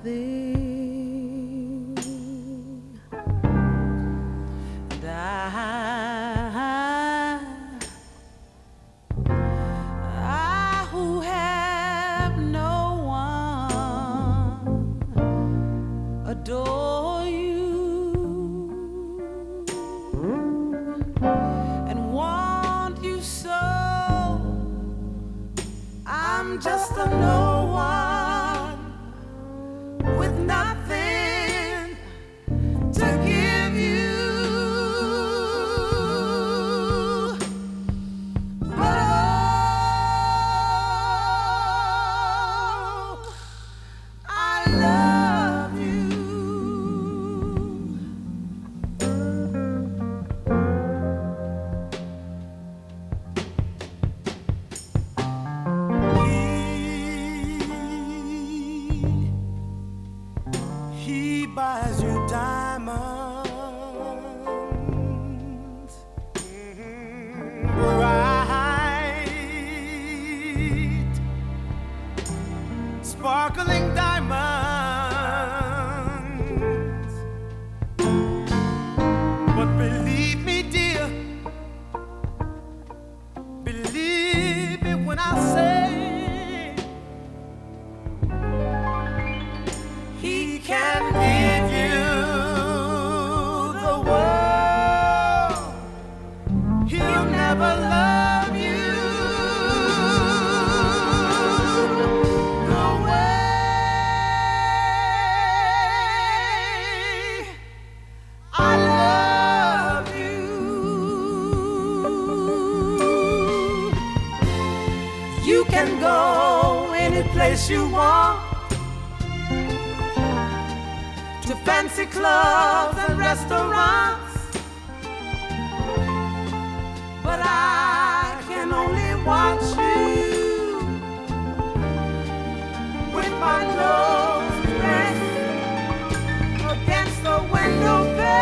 nothing. And I who have no one adore you and want you so. I'm just a no one with nothing to give you. But oh, I love you. He buys you diamonds, bright, sparkling diamonds. But believe me, dear, believe me when I say he can give you the world. He'll never love you the way I love you. You can go any place you want, to fancy clubs and restaurants, but I can only watch you with my nose pressed against the window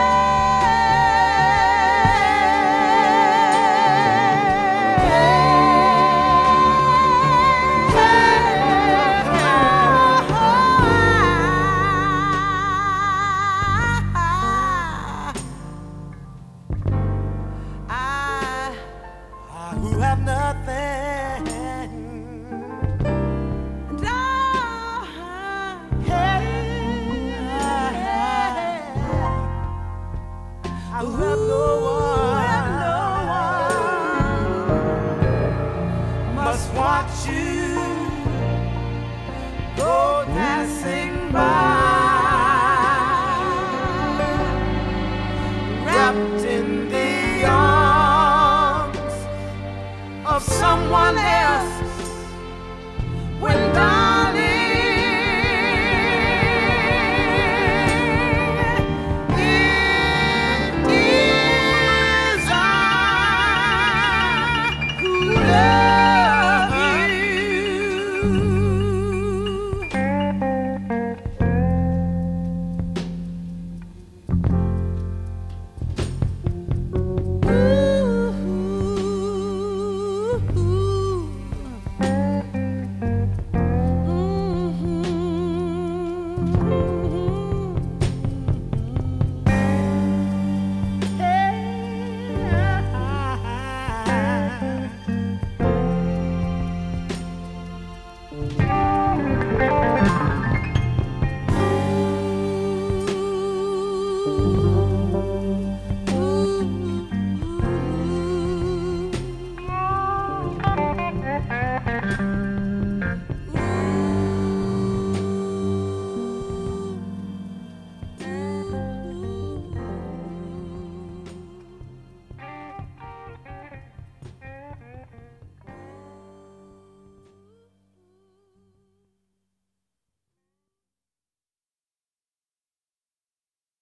who have nothing. And I who have no one, must watch you go dancing by, wrapped in the arms of someone else.